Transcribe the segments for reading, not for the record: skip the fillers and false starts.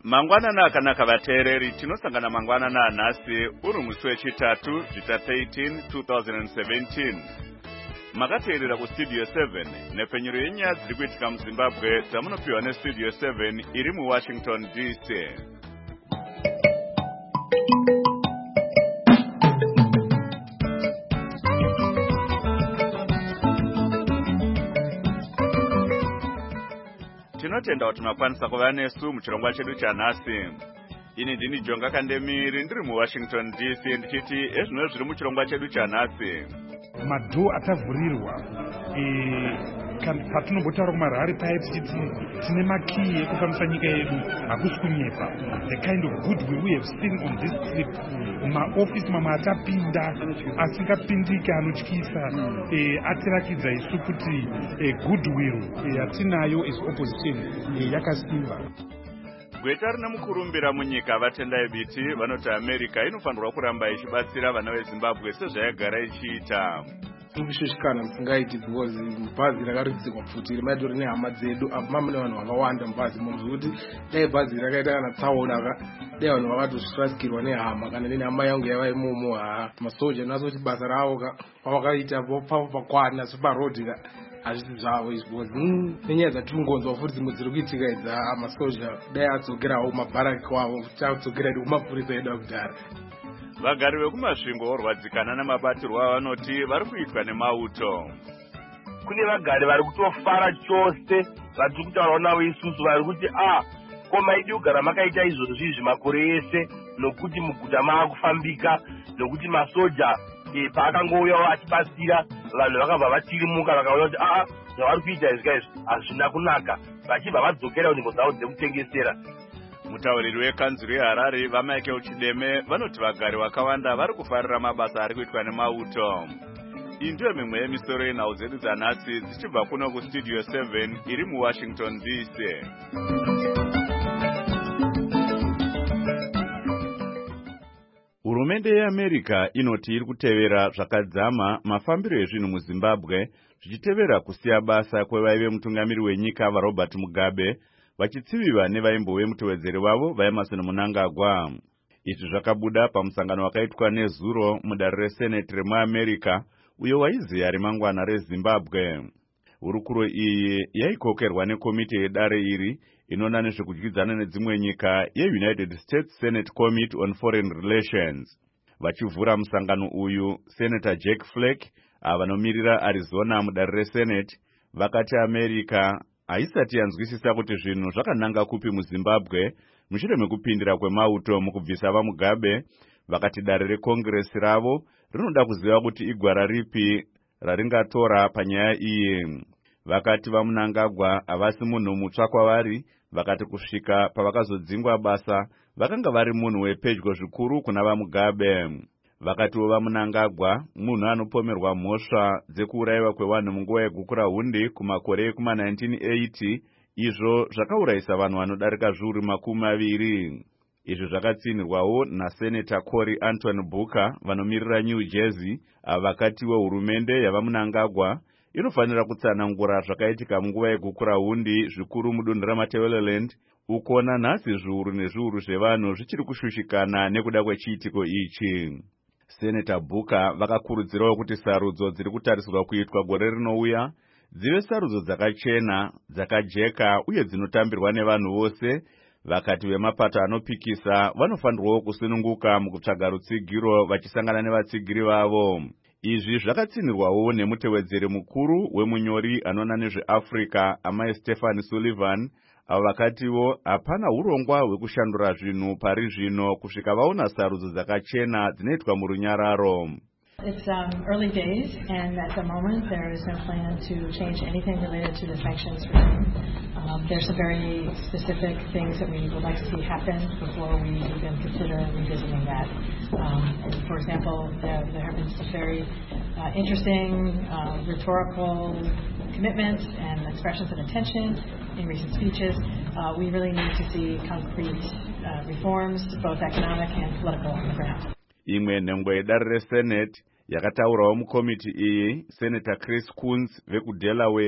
Mangwanana akanaka vateereri, tinosangana mangwanana anhasi uri musi wechitatu zvita 13 2017. Makateerera kustudio 7 nepfenyuro yenyaya dziri kuitika muZimbabwe dzamunopiwa nestudio 7 iri muWashington DC. Tinotenda kuti makwanisa kuva nesu muchirongwa chedu chanhasi. Ini ndini Jonga Kandemiri ndiri muWashington DC ndichiti ezvino zviri muchirongwa chedu chanhasi. Madho atavhurirwa patinobhotaura kumaRari pipes tine makiyi ekufambisa nyika yedu hakusi kunyepa. The kind of goodwill we have seen on this trip, maofisi mamwe atapinda asingapindiki anotyisa, atirakidza isu kuti goodwill yatinayo as opposition yakasimba. Gweta rina mukurumbira munyika vatendai biti vanoti America inofanirwa kuramba ichibatsira vana veZimbabwe sezvayagara ichiita. Kushushikana musingaiti because bhazi rakaridzikwa futi rimatori nehama dzedu apo mamune vanhu vakawanda mubhazi muzvuti dai bhazi rakaita kana tsaona dai vanhu vakatosvirasikirwa nehama kana nenhama yangu yava imomo. Masoja nasoti basa ravo pavakaita pakwana separodhi hazvisi zvavo izvozvo nenyaya dzatingonzwa futi dzimwe dziri kuitika idzi masoja dai adzokerawo mabharaki kwavo chadzokera kumapurisa edu akudhara. Vagari vekumasvingo orwadzikana namabatirwo avanoti vari kuitwa nemauto. Kune vagari vari kutofara chose vatiri kutaurawo navo isusu vari kuti ko maidi kugara makaita izvozvo zvizvi makore ese nokuti muguta maakufambika nokuti masoja paakangouyawo achibatsira vanhu vakabva vatirimuka vakaona kuti zvavari kuita izvi izvi hazvina kunaka vachibva vadzokera kunzvimbo dzavo dzekutengesera. Mutauriri wekanzuru yeHarare vaMichael Chideme vanoti vagari vakawanda vari kufarira mabasa ari kuitwa nemauto. Iyi ndiyo mimwe yemisoro yenhau dzedu dzanhasi dzichibva kuno kustudio 7 iri muWashington DC. Hurumende yeAmerica inoti iri kutevera zvakadzama mafambiro ezvinhu muZimbabwe zvichitevera kusiya basa kwevaive mutungamiri wenyika vaRobert Mugabe vachitsiviwa nevaimbove mutevedzeri wavo vaEmerson Mnangagwa. Izvi zvakabuda pamusangano wakaitwa nezuro mudare reSenate remuAmerica uyo waiziya remangwana reZimbabwe. Hurukuro iyi yaikokerwa nekomiti yedare iri inoona nezvekudyidzana nedzimwe nyika yeUnited States Senate Committee on Foreign Relations. Vachivhura musangano uyu, Senator Jack Flake avanomiririra Arizona mudare reSenate vakati America haisati yanzwisisa kuti zvinhu zvakananga kupi muZimbabwe mushure mekupindira kwemauto mukubvisa vaMugabe. Vakati dare rekongresi ravo rinoda kuziva kuti igwara ripi raringatora panyaya iyi. Vakati vaMnangagwa havasi munhu mutsva kwavari. Vakati kusvika pavakazodzingwa basa vakanga vari munhu wepedyo zvikuru kuna vaMugabe. Vakatiwo vaMnangagwa munhu anopomerwa mhosva dzekuurayiwa kwevanhu munguva yegukura hundi kumakore ekuma1980 izvo zvakaurayisa vanhu vanodarika zviuru 20. Izvi zvakatsinirwawo naSenator Cory Anton Booker vanomirira New Jersey vakatiwo hurumende yavaMnangagwa inofanira kutsanangura zvakaitika munguva yegukura hundi zvikuru mudunhu raMatabeleland ukona nhasi zviuru nezviuru zvevanhu zvichiri kushushikana nekuda kwechiitiko ichi. Senator Booker vakakurudzirawo kuti sarudzo dziri kutarisirwa kuitwa gore rinouya dzive sarudzo dzakachena, dzakajeka uye dzinotambirwa nevanhu vose. Vakati vemapato anopikisa vanofanirwawo kusununguka mukutsvaga rutsigiro vachisangana nevatsigiri vavo. Izvi zvakatsinirwawo nemutevedzeri mukuru wemunyori anoona nezveAfrica Amai Stephen Sullivan avo vakatiwo hapana urongwa hwekushandura zvinhu pari zvino kusvika vaona sarudzo dzakachena dzinoitwa murunyararo. It's early days, and at the moment there is no plan to change anything related to the sanctions regime. There's some very specific things that we would like to see happen before we even consider revisiting that. For example, there have been some very interesting rhetorical commitments and expressions of intention in recent speeches. We really need to see concrete reforms, both economic and political, on the ground. Imwe nhengo yedare reSenate yakataurawo mukomiti iyi, Senator Chris Coons vekuDelaware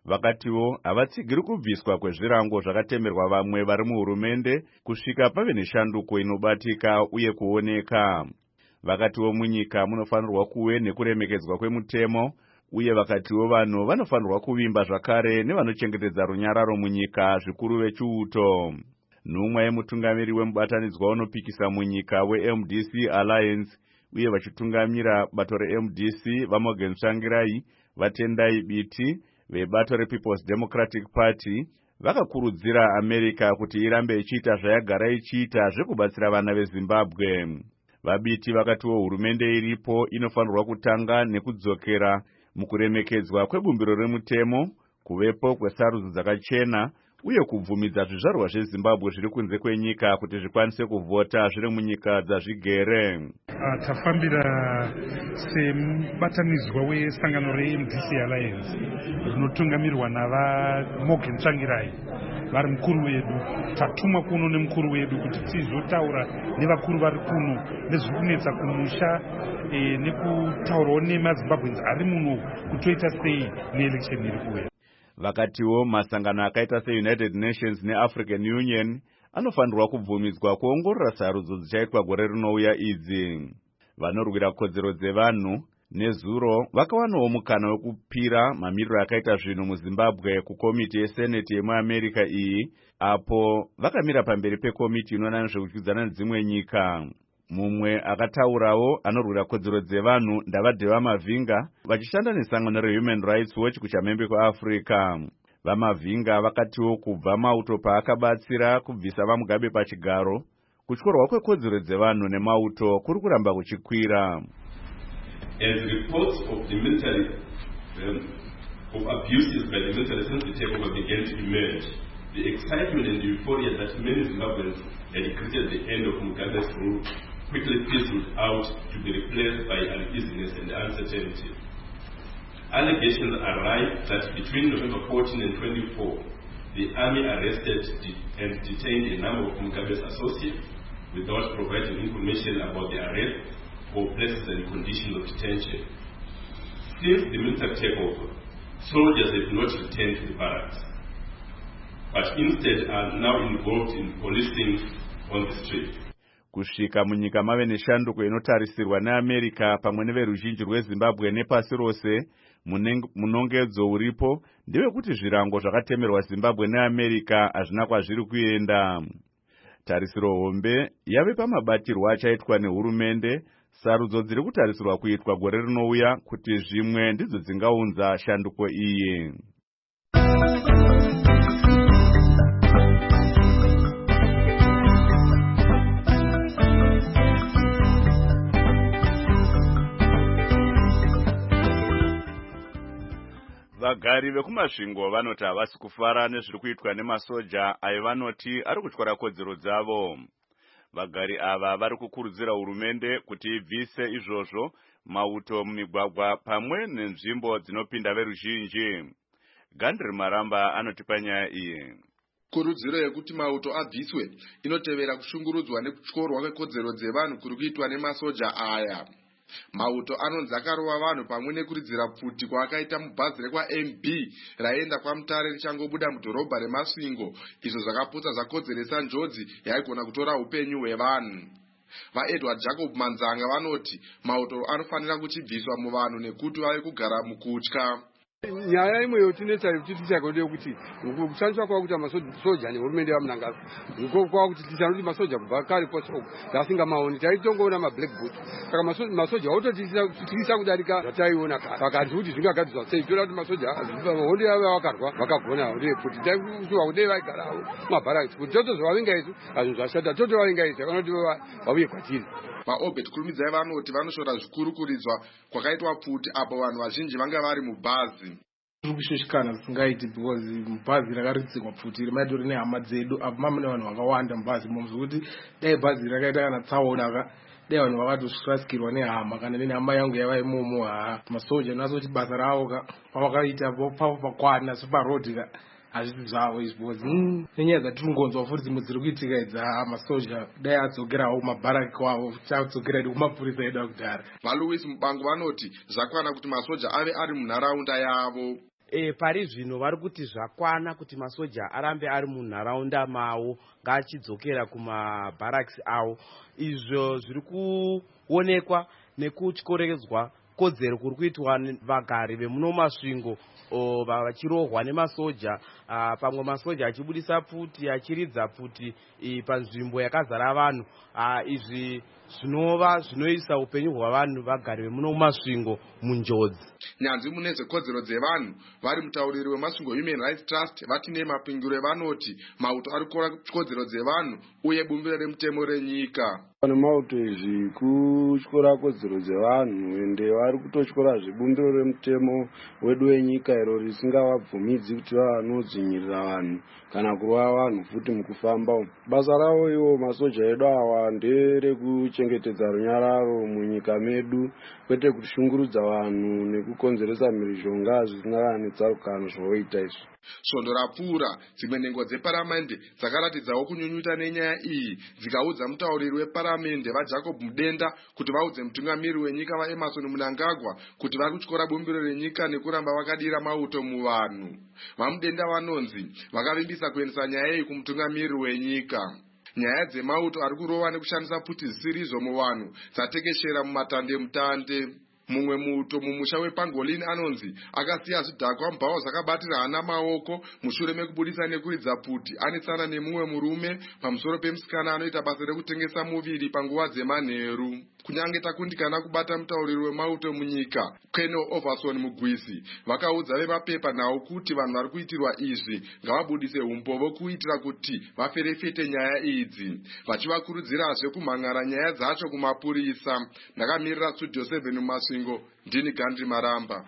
Vakatiwo havatsigiri kubviswa kwezvirango zvakatemerwa vamwe vari muhurumende kusvika pave neshanduko inobatika uye kuoneka. Vakatiwo munyika munofanirwa kuve nekuremekedzwa kwemutemo, uye vakatiwo vanhu vanofanirwa kuvimba zvakare nevanochengetedza runyararo munyika, zvikuru vechiuto. Nhumwa yemutungamiri wemubatanidzwa unopikisa munyika weMDC Alliance uye vachitungamira bato reMDC vaMorgan Tsvangirai, vaTendai Biti vebato rePeople's Democratic Party vakakurudzira America kuti irambe ichiita zvayagara ichiita zvekubatsira vana veZimbabwe. Vabiti vakatiwo hurumende iripo inofanirwa kutanga nekudzokera mukuremekedzwa kwebumbiro remutemo, kuvepo kwesarudzo dzakachena uye kubvumidza zvizvarwa zveZimbabwe zviri kunze kwenyika kuti zvikwanise kuvhota zviri munyika dzazvigere. Tafambira semubatanidzwa wesangano reMDC Alliance rinotungamirwa navaMorgan Tsvangirai vari mukuru wedu. Tatumwa kuno nemukuru wedu kuti tizotaura nevakuru vari kuno nezviri kunetsa kumusha nekutaurawo nemaZimbabweans ari muno kutoita sei neelection iri kuuya. Vakatiwo masangano akaita seUnited Nations neAfrican Union anofanirwa kubvumidzwa kuongorora sarudzo dzichaitwa gore rinouya idzi. Vanorwira kodzero dzevanhu nezuro vakawanawo mukana wekupira mamiriro akaita zvinhu muZimbabwe kukomiti yeSenate yemuAmerica iyi, apo vakamira pamberi pekomiti inoona nezvekudyidzana nedzimwe nyika. Mumwe akataurawo anorwira kodzero dzevanhu Ndavadheva Mavinga vachishanda nesangano reHuman Rights Watch kuchamhembe kweAfrica. VaMavinga vakatiwo kubva mauto paakabatsira kubvisa vaMugabe pachigaro, kutyorwa kwekodzero dzevanhu nemauto kuri kuramba kuchikwira. As reports of the military of abuses by the military since the takeover began to emerge, the excitement and the euphoria that many Zimbabweans had greeted the end of Mugabe's rule quickly fizzled out to be replaced by uneasiness and uncertainty. Allegations arise that between November 14 and 24, the army arrested and detained a number of Mugabe's associates without providing information about the arrest or places and conditions of detention. Since the military takeover, soldiers have not returned to the barracks, but instead are now involved in policing on the street. Kusvika munyika mave neshanduko inotarisirwa neAmerica pamwe neveruzhinji rweZimbabwe nepasi rose, munongedzo uripo ndewekuti zvirango zvakatemerwa Zimbabwe neAmerica hazvina kwazviri kuenda. Tarisiro hombe yave pamabatirwa achaitwa nehurumende, sarudzo dziri kutarisirwa kuitwa gore rinouya kuti zvimwe ndidzo dzingaunza shanduko iyi. Vagari vekumasvingo vanoti havasi kufara nezviri kuitwa nemasoja ayo vanoti ari kutyara kodzero dzavo. Vagari ava vari kukurudzira hurumende kuti ibvise izvozvo mauto mumigwagwa pamwe nenzvimbo dzinopinda veruzhinji. Gandri Maramba anotipa nyaya iyi. Kurudziro yekuti mauto abviswe inotevera kushungurudzwa nekutyorwa kwekodzero dzevanhu kuri kuitwa nemasoja aya. Mauto anonzi akarova vanhu pamwe nekuridzira pfuti kwaakaita mubhazi rekwaMB raenda kwaMutare richangobuda mudhorobha reMasvingo, izvo zvakaputsa zvakodzeresa njodzi yaigona kutora upenyu hwevanhu. VaEdward Jacob Manzanga vanoti mauto anofanira kuchibviswa muvanhu nekuti vave kugara mukutya. Nyaya imwe yotinetsa kuti tichagode kuti kushandiswa kwakuita masoja nehurumende vamunangava kwakuti tichanoti masoja kubva kare posoko tasingamaoni taitongoona mablack boot, saka masoja autotiisa kudarika zvataiona kare. Vakanzi kuti zvingagadzirwa sei, toda kuti masoja hondo yavo vakarwa vakagona hondo yekuti taikuziva kudei vaigarawo mabharaks kuti totozovavenga isu azvinhu zvashata totovavenga isu yakanoti vauye kwatiri. VaObert Kurumidzai vanoti vanoshora zvikuru kuridzwa kwakaitwa pfuti apo vanhu vazhinji vanga vari mubhazi. Tiri kushushikana zisingaiti because mubhazi rakaritsikwa pfuti raitori nehama dzedu apo mamune vanhu vakawanda mubhazi imomo zvekuti dai bhazi rakaita kana tsaona dai vanhu vakatosrasikirwa nehama kana nenhama yangu yava imomo. Masoja nasoti basa ravo pavakaita pavo pakwana separodhi hazvisi zvavo izvi because nenyaya dzatiri kungonzwa futi dzimwe dziri kuitika idzi masoja dai adzokerawo mabharaki kwavo chadzokera idi kumapurisa edu akudhara. VaLouis Mubango vanoti zvakwana kuti masoja ave ari munharaunda yavo. pari zvino vari kuti zvakwana kuti masoja arambe ari munharaunda mavo ngachidzokera kumabaraks avo. Izvo zviri kuonekwa nekutyoredzwa kodzero kuri kuitwa vagari vemuno masvingo vachirohwa nemasoja, pamwe masoja achibudisa pfuti achiridza pfuti panzvimbo yakazara vanhu. Izvi zvinova zvinoisa upenyu hwavanhu vagari vemuno masvingo munjodzi. Nyanzvi mune zvekodzero dzevanhu vari mutauriri wemasvingo Human Rights Trust vati nemapingiro evanoti mauto ari kukora kodzero dzevanhu uye bumbiro remutemo renyika. Pane mauto izvi kutyora kodzero dzevanhu ende vari kutotyora zvibumbiro remutemo wedu wenyika iro risingavabvumidzi kuti vanodzvinyirira vanhu kana kurova vanhu futi mukufamba. Basa ravo ivo masoja edu awa nderekuchengetedza runyararo munyika medu, kwete kushungurudza vanhu nekukonzeresa mhirizhonga zvisina netsarukano zvoita izvi. Svondo rapfuura, dzimwe nhengo dzeparamende dzakaratidzawo kunyunyuta nenyaya iyi, dzikaudza mutauriri weparamende vaJacob Mudenda kuti vaudze mutungamiri wenyika vaEmmerson Mnangagwa kuti vari kutyora bumbiro renyika nekuramba vakadira mauto muvanhu. VaMudenda vanonzi vakavimbisa kuendesa nyaya iyi kumutungamiri wenyika. Nyaya dzemauto ari kurova nekushandisa pfuti zvisirizo muvanhu dzatekeshera mumatande mutande. Mumwe muto mumusha wePangolin anonzi akasiya zvidhakwa mubhawa zvakabatira hana maoko mushure mekubudisa nekuridza pfuti anetsana nemumwe murume pamusoro pemusikana anoita basa rekutengesa muviri panguva dzemanheru. Kunyange takundikana kubata mutauriri wemauto munyika Colonel Overson Mugwisi, vakaudza vemapepa nawo kuti vanhu vari kuitirwa izvi ngavabudise umbovo kuitira kuti vaferefete nyaya idzi, vachivakurudzirazve kumhangara nyaya dzacho kumapurisa. Ndakamirira Studio 7 mumasvingo, ndini Gandhi Maramba.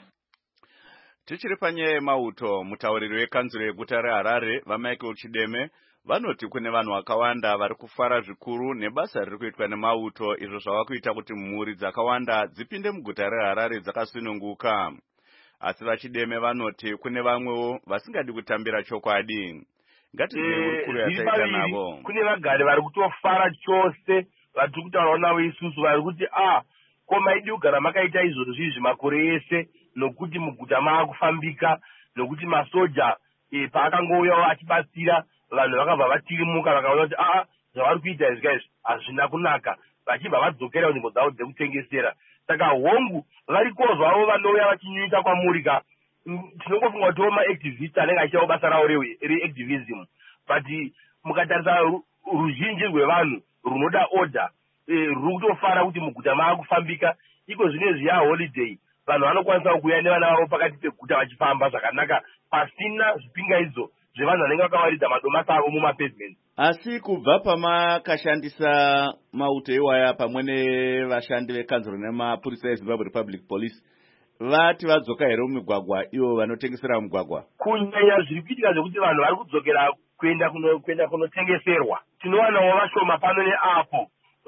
Tichiri panyaya yemauto, mutauriri wekanzuro yeguta reHarare vaMichael Chideme vanoti kune vanhu vakawanda vari kufara zvikuru nebasa riri kuitwa nemauto, izvo zvava kuita kuti mhuri dzakawanda dzipinde muguta reHarare dzakasununguka. Asi vaChideme vanoti kune vamwewo vasingadi kutambira chokwadi. Ngatizve kuri yataita navo. Kune vagari vari kutofara chose, vari kutaura navo isusu vari kuti koma idi kugara makaita izvozvo zvizvi makore ese, nokuti muguta maakufambika, nokuti masoja paakangouyawo achibatsira vanhu vakabva vatirimuka vakaona kuti zvavari kuita izvi izvi hazvina kunaka, vachibva vadzokera kunzvimbo dzavo dzekutengesera. Saka hongu variko zvavo vanouya vachinyunyuta kwamurika. Tinongofunga kuti maactivist anenge achiitawo basa ravo reactivism, but mukatarisa ruzhinji rwevanhu runoda order ruri kutofara kuti muguta maakufambika. Iko zvinezvi holiday, vanhu vanokwanisa kuuya nevana vavo pakati peguta vachifamba zvakanaka pasina zvipingaidzo zvevanhu vanenge vakawaridza madomasi avo mumapavement. Asi kubva pamakashandisa mauto iwaya pamwe nevashandi vekanzuro nemapurisa eZimbabwe Republic Police, vati vadzoka here mumigwagwa ivo vanotengesera mumigwagwa? Kunyanya zviri kuitika zvekuti vanhu vari kudzokera kuenda kunotengeserwa. Tinowanawo vashoma pano neapo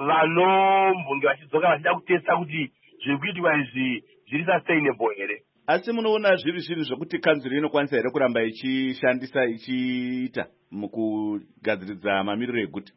vanombonge vachidzoka vachida kutesta kuti zviri kuitika izvi zviri sustainable here. Asi munoona zviri zvinhu zvokuti kanzuro inokwanisa here kuramba ichishandisa ichiita mukugadziridza mamiriro eguta?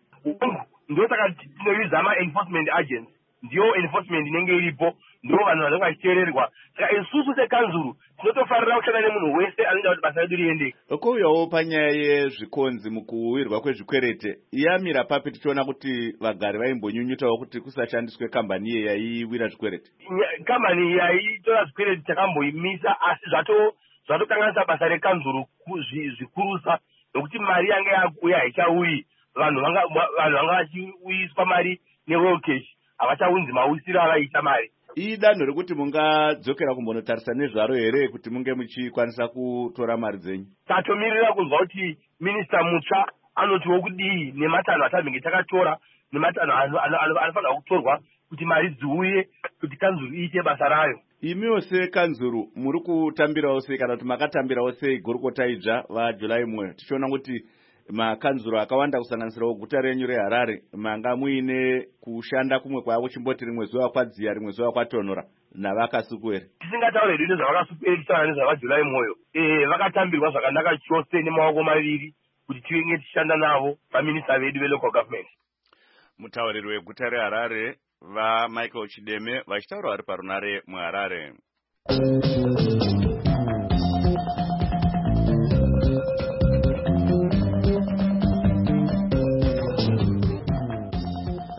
Ndosaka tinoudza ma-enforcement agents, ndiyo enforcement inenge iripo, ndivo vanhu vanenge vachiteererwa. Saka isusu sekanzuro tinotofarira kushanda nemunhu wese anoita kuti basa redu riendeke. Kouyawo panyaya yezvikonzi mukuwirwa kwezvikwerete, yamira papi tichiona kuti vagari vaimbonyunyutawo kuti kusashandiswe kambani iye yaiwira zvikwerete? Kambani yaitora zvikwerete takamboimisa, asi zvatokanganisa basa rekanzuro zvikurusa, nokuti mari yanga yakuuya haichauyi. Vanhu vanga vachiuyiswa mari neroyal cash, havachaunzi mauyisiro avaita mari. Idanho rekuti mungadzokera kumbonotarisa nezvaro here kuti munge muchikwanisa kutora mari dzenyu? Tatomirira kunzwa kuti minista mutsva anotiwo kudii nematanho atabenge takatora, nematanho anofanira kutorwa kuti mari dziuye kuti kanzuro iite basa rayo. Imiwo sekanzuro muri kutambirawo sei kana kuti makatambirawo sei gorokota idzva vaJuly mwoyo, tichiona kuti makanzuro akawanda kusanganisirawo guta renyu reHarare manga muine kushanda kumwe kwavo chimboti rimwe zuva kwadziya rimwe zuva kwatonhora navakasuku here? Tisingataure hedu nezvavakasuku here, tichitaura nezvavaJuly mwoyo. Vakatambirwa zvakanaka chose nemaoko maviri kuti tivenge tichishanda navo vaminista vedu velocal government. Mutauriri weguta reHarare vaMichael Chideme vachitaura vari parunare muHarare.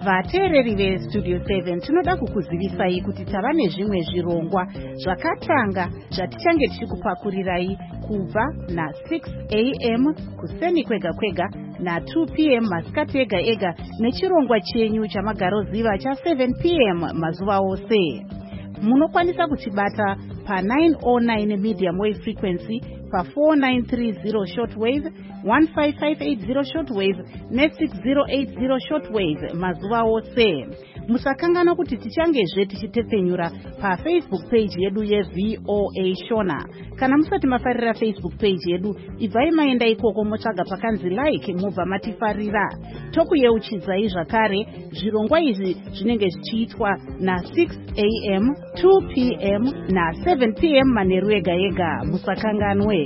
Vateereri veStudio 7 tinoda kukuzivisai kuti tava nezvimwe zvirongwa zvakatanga zvatichange tichikupakurirai kubva na6 am kuseni kwega kwega na2 pm masikati ega ega nechirongwa chenyu chamagaroziva cha7 pm mazuva ose. Munokwanisa kutibata pa909 medium wave frequency, pa4930 shortwave, 15580 shortwave ne6080 shortwave mazuva ose. Musakangana kuti tichangezve tichitepfenyura pafacebook page yedu yeVOA Shona. Kana musati mafarira Facebook page yedu, ibvai maenda ikoko motsvaga pakanzi like mubva matifarira. Tokuyeuchidzai zvakare zvirongwa izvi zvinenge zvichiitwa na6 am, 2 pm na7 pm manheru ega ega. Musakanganwe.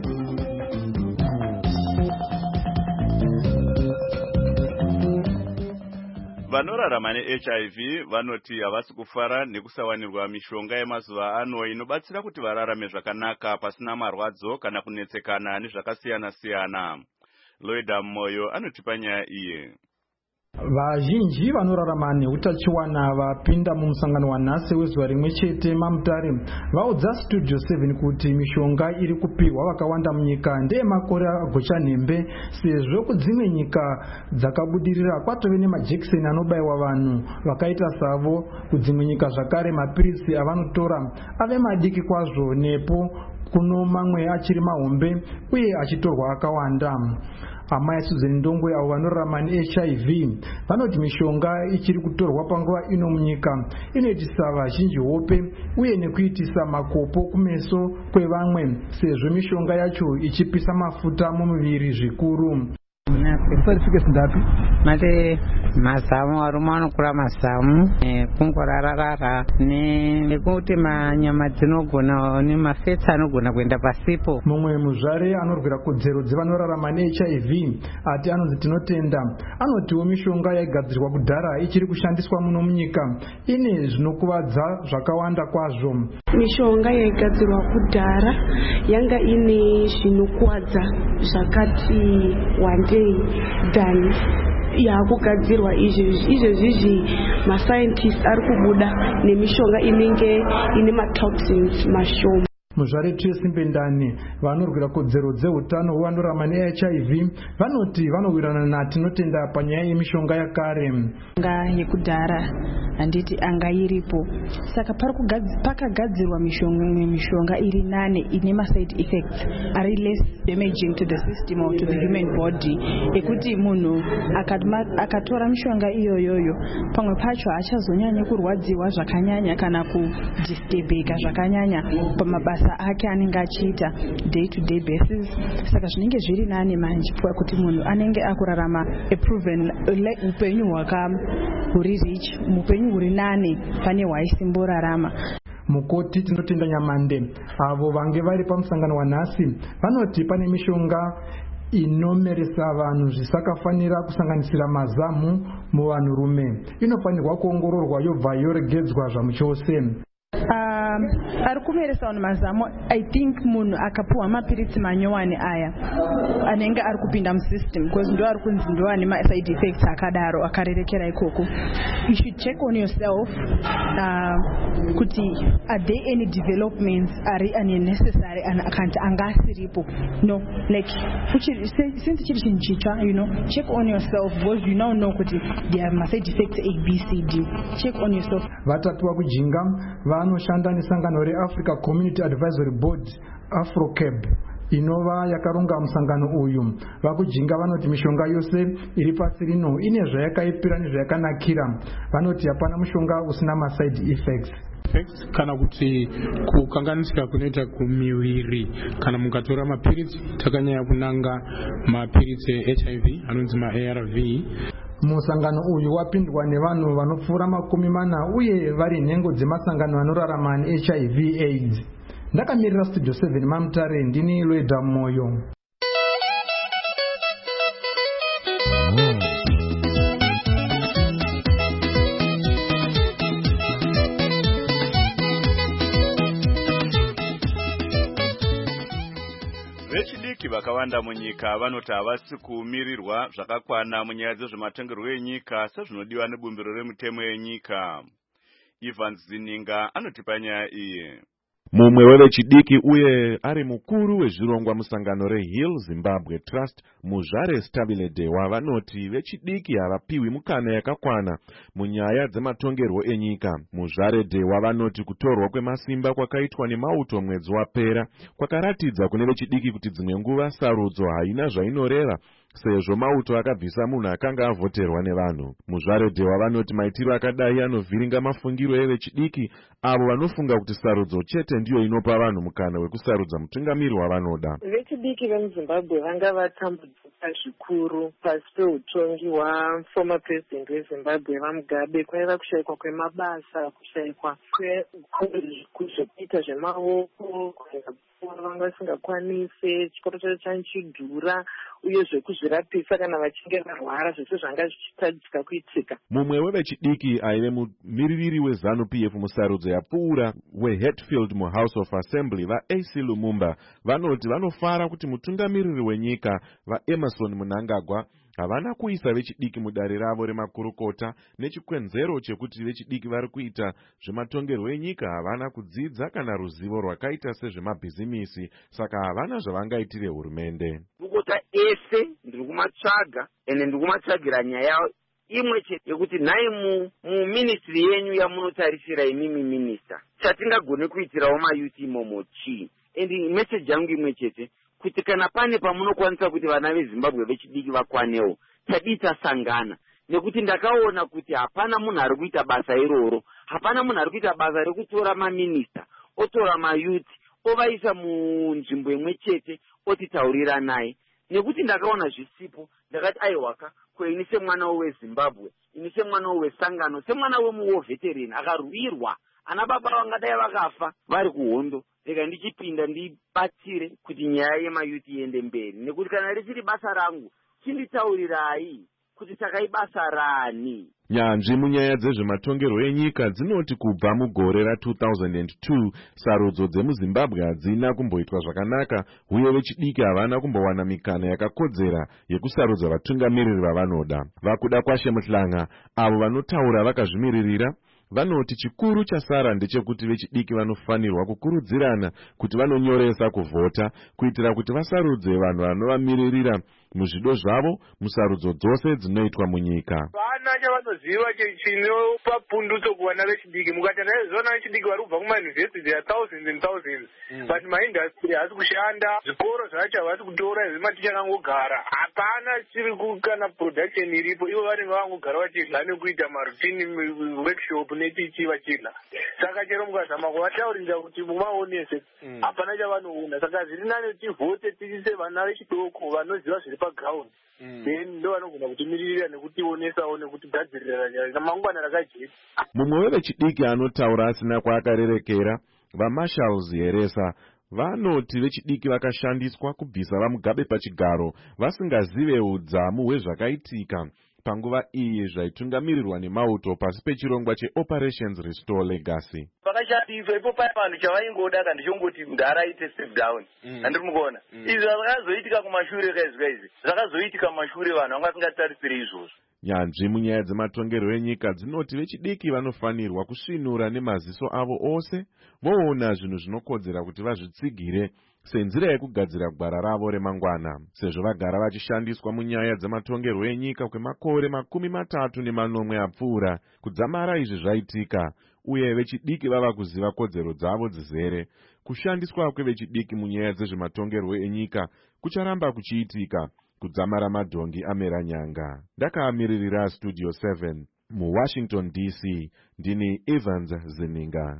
Vanorarama neHIV vanoti havasi kufara nekusawanirwa mishonga yemazuva ano inobatsira kuti vararame zvakanaka pasina marwadzo kana kunetsekana nezvakasiyana siyana. Loida Moyo anotipa nyaya iye. Vazhinji vanorarama neutachiwana vapinda mumusangano wanhasi wezuva rimwe chete maMutare vaudza Studio 7 kuti mishonga iri kupiwa vakawanda munyika ndeyemakore agocha nhembe, sezvo kudzimwe nyika dzakabudirira kwatove nemajekiseni anobayiwa vanhu vakaita savo. Kudzimwe nyika zvakare mapirisi avanotora ave madiki kwazvo, nepo kuno mamwe achiri mahombe uye achitorwa akawanda. Amai Susan Ndongwe avo vanorarama neHIV vanoti mishonga ichiri kutorwa panguva ino munyika inoitisa vazhinji hope uye nekuitisa makopo kumeso kwevamwe, sezvo mishonga yacho ichipisa mafuta mumuviri zvikuru. Mate mazamu varume vanokura mazamu kungorararara nekuti manyama dzinogona nemafetsi anogona kuenda pasipo. Mumwe muzvare anorwira kodzero dzevanorarama neHIV ati anonzi tinotenda, anotiwo mishonga yaigadzirwa kudhara ichiri kushandiswa muno munyika ine zvinokuvadza zvakawanda kwazvo. Mishonga yaigadzirwa kudhara yanga ine zvinokuvadza zvakati wandei than yakugadzirwa izvezvizvi mascientists ari kubuda nemishonga inenge ine matoxins mashoma. Muzvare Simbe Ndani vanorwira kodzero dzeutano vanorarama neHIV vanoti vanowirana natinotenda panyaya yemishonga yakare. Mishonga yekudhara handiti anga iripo, saka pakagadzirwa mishonga iri nane ine maside effects ari less damaging to the system or to the human body, ekuti munhu akatora mishonga iyoyoyo pamwe pacho achazonyanya kurwadziwa zvakanyanya kana kudisturbeka zvakanyanya pamabasa ake anenge achiita day to day basis. Saka zvinenge zviri nane manje kuti munhu anenge akurarama a proven upenyu huri rich, upenyu huri nane pane hwaisimborarama. Mukoti tinotenda Nyamande avo vange vari pamusangano wanhasi vanoti pane mishonga inomeresa vanhu zvisakafanira kusanganisira mazamu muvanhurume inofanirwa kuongororwa yobva yoregedzwa zvamuchose. Ari kumeresa vanhu mazamu, I think munhu akapuwa mapirisi manyowani aya anenge ari kupinda musystem, because ndo ari kunzi ndo ane side effects akadaro akarerekera ikoko. You should check on yourself kuti are there any developments ari unnecessary akanti angasiripo. No, like since chiri chinhu chitsva, you know, check on yourself because you now know kuti there are side effects A, B, C, D. Check on yourself. Vatatuwa kujinga vanoshanda nesangano reAfrica Community Advisory Board Afrocab inova yakaronga musangano uyu. Vakujinga vanoti mishonga yose iri pasi rino ine zvayakaipira nezvayakanakira. Vanoti hapana mushonga usina maside effects. Kana kuti kukanganisika kunoita kumiviri kana mukatora mapirisi takanyanya kunanga mapirisi eHIV anonzi maARV. Musangano uyu wapindwa nevanhu vanopfuura 40 uye vari nhengo dzemasangano anorarama neHIV AIDS. Ndakamirira Studio 7 maMutare, ndini Loida Moyo. vechidiki vakawanda munyika vanoti havasi kuumirirwa zvakakwana munyaya dzezvematongerwo enyika sezvinodiwa nebumbiro remutemo yenyika. Evans Zininga anotipa nyaya iyi. Mumwe wevechidiki uye ari mukuru wezvirongwa musangano reHill Zimbabwe Trust, Muzvare Stabile Dewa, vanoti vechidiki havapiwi mukana yakakwana munyaya dzematongerwo enyika. Muzvare Dewa vanoti kutorwa kwemasimba kwakaitwa nemauto mwedzi wapera kwakaratidza kune vechidiki kuti dzimwe nguva sarudzo haina zvainoreva sezvo mauto akabvisa munhu akanga avhoterwa nevanhu. Muzvare Dewa vanoti maitiro akadai anovhiringa mafungiro evechidiki avo vanofunga kuti sarudzo chete ndiyo inopa vanhu mukana wekusarudza mutungamiri wavanoda. Vechidiki vemuZimbabwe vanga vatambudzika zvikuru pasi peutongi hwaformer president weZimbabwe vaMugabe. Kwaiva kushayikwa kwemabasa, kushayikwa kwezvekuita zvemaoko, vanga vasingakwanise, chikoro chacho chanchidhura, uye zvekuzvirapisa kana vachinge varwara, zvese zvanga zvichitadzika kuitika. Mumwe wevechidiki aive mumiririri weZANU-PF musarudzo yapfuura weHatfield muHouse of Assembly, vaAC Lumumba, vanoti vanofara kuti mutungamiriri wenyika vaEmerson Mnangagwa havana kuisa vechidiki mudare ravo remakurukota nechikwenzero chekuti vechidiki vari kuita zvematongerwo enyika havana kudzidza kana ruzivo rwakaita sezvemabhizimisi, saka havana zvavangaitire hurumende. Kurukota ese ndiri kumatsvaga ende ndiri kumatsvagira nyaya imwe chete yekuti nhai muministry yenyu yamunotarisira imimi minista chatingagone kuitirawo mayuti imomo chii. Endi message yangu imwe chete kuti kana pane pamunokwanisa kuti vana veZimbabwe vechidiki vakwanewo, tadii tasangana, nekuti ndakaona kuti hapana munhu ari kuita basa iroro, hapana munhu ari kuita basa rekutora maminista otora mayuti ovaisa munzvimbo imwe chete otitaurira naye, nekuti ndakaona zvisipo. Ndakati aiwaka ini semwana weZimbabwe, ini semwana wesangano, semwana wemuwoveterini akarwirwa, ana baba vangadai vakafa vari kuhondo, rega ndichipinda ndibatsire kuti nyaya yemayuti iende mberi, nekuti kana richiri basa rangu chinditaurirai kuti takaibasa rani. Nyanzvi munyaya dzezvematongerwo enyika dzinoti kubva mugore ra2002 sarudzo dzemuZimbabwe hadzina kumboitwa zvakanaka, uye vechidiki havana kumbowana mikana yakakodzera yekusarudza vatungamiriri vavanoda. Vakuda Kwashe Muhlanga, avo vanotaura vakazvimiririra, vanoti chikuru chasara ndechekuti vechidiki vanofanirwa kukurudzirana kuti vanonyoresa kuvhota kuitira kuti vasarudze vanhu vanovamiririra muzvido zvavo musarudzo dzose dzinoitwa munyika. Vana chavanoziva chinopa pundutso kuwana vechidiki. Mukatana zona vechidiki vari kubva kumayunivhesiti ya thousands and thousands, but maindastry hasi kushanda, zvikoro zvacho havasi kutora, zvimaticha kangogara, hapana chiri kana production iripo. Ivo vanenge vangogara vachidla nekuita marutini workshop netichi vachidla. Saka chero mukazama kuvataurira kuti mumaonese, hapana chavanoona. Saka zviri nani tivhote tiise vana vechidoko vanoziva zviri paground. Then ndo vanogona kutimiririra nekutionesawo nekutigadziririra ramangwana rakajeka. Mumwe wevechidiki anotaura asina kwaakarerekera, vaMarshals Heresa, vanoti vechidiki vakashandiswa kubvisa vaMugabe pachigaro vasingazive udzamu hwezvakaitika panguva iyi zvaitungamirirwa nemauto pasi pechirongwa cheOperations Restore Legacy. Vakashandiswa ipo pai vanhu chavaingoda kana ndichongoti ndaraite step down. Andiri mukuona. Izvi zvakazoitika kumashure kaizvi. Zvakazoitika kumashure vanhu vanga vasingatarisiri izvozvo. Nyanzvi munyaya dzematongerwo enyika dzinoti vechidiki vanofanirwa kusvinura nemaziso avo ose voona zvinhu zvinokodzera kuti vazvitsigire senzira yekugadzira gwara ravo remangwana. Sezvo vagara vachishandiswa munyaya dzematongerwo enyika kwemakore 34 apfuura, kudzamara izvi zvaitika, uye vechidiki vava kuziva kodzero dzavo dzizere. Kushandiswa kwevechidiki munyaya dzezvematongerwo enyika kucharamba kuchiitika, kudzamara madhongi amera nyanga. Ndakamiririra Studio 7 muWashington DC, ndini Evans Zininga.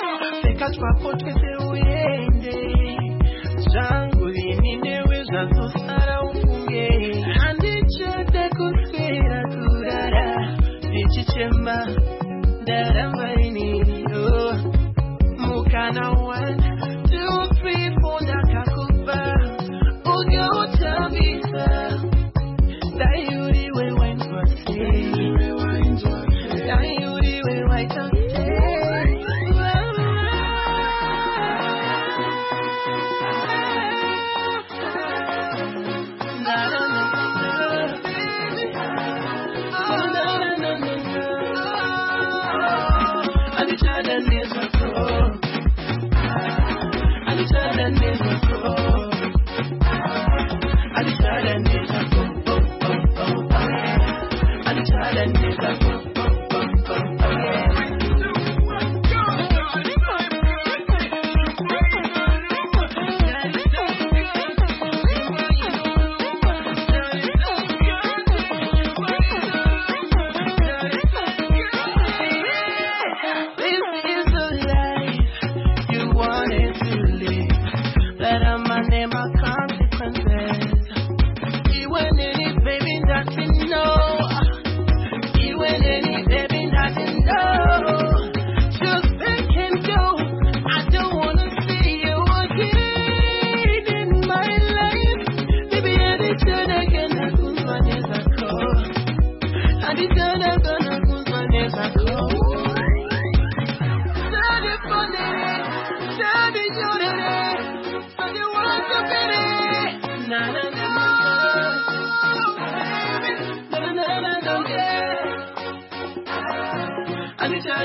Zangu vini newe zangu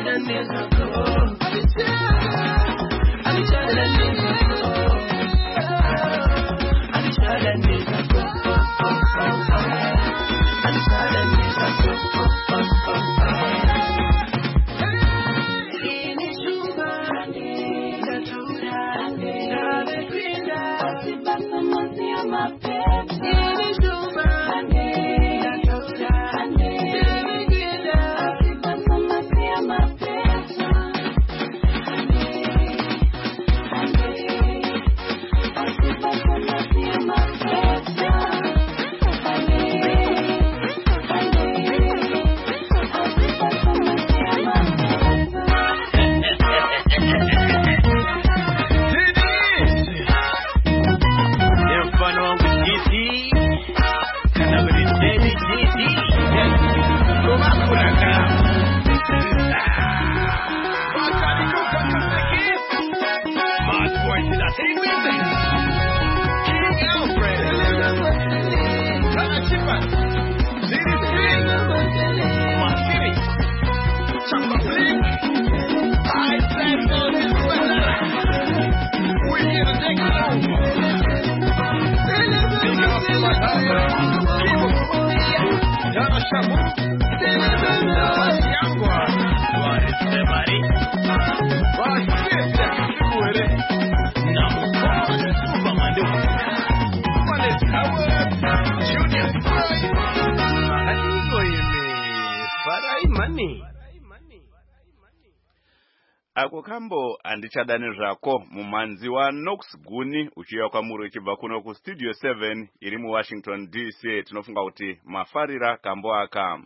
Ako kambo andichadani zvako mumanzi wa Knox Guni uchiya kwamuri uchibva kuno ku Studio 7 iri mu Washington DC. Tinofunga kuti mafarira kambo aka.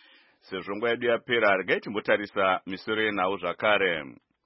Sezvo nguva yedu yapera regai timbotarisa misoro yenhau zvakare.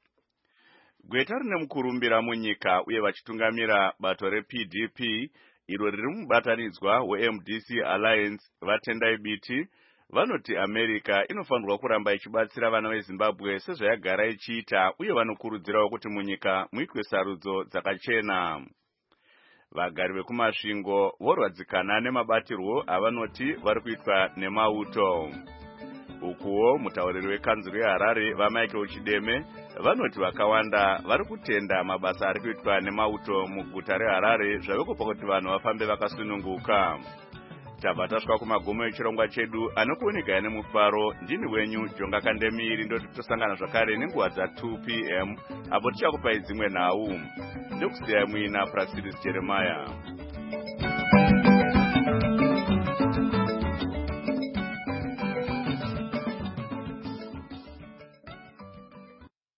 Gweta rine mukurumbira munyika uye vachitungamira bato rePDP iro riri mubatanidzwa weMDC Alliance vatendai biti vanoti America inofanirwa kuramba ichibatsira vana veZimbabwe sezvayagara ichiita uye vanokurudzirawo kuti munyika muitwe sarudzo dzakachena. Vagari vekumasvingo vorwadzikana nemabatirwo avanoti vari kuitwa nemauto. Ukuwo mutauriri wekanzuru yeHarare vaMichael Chideme vanoti vakawanda vari kutenda mabasa ari kuitwa nemauto muguta reHarare zvave kupa kuti vanhu vafambe vakasununguka. Tabva tasvika kumagumo echirongwa chedu anokuoneka nemufaro. Ndini wenyu Jonga Kandemiri, ndoti tosangana zvakare nenguva dza2 PM apo tichakupai dzimwe nhau. Ndokusiyai muina Prasiris Jeremiah.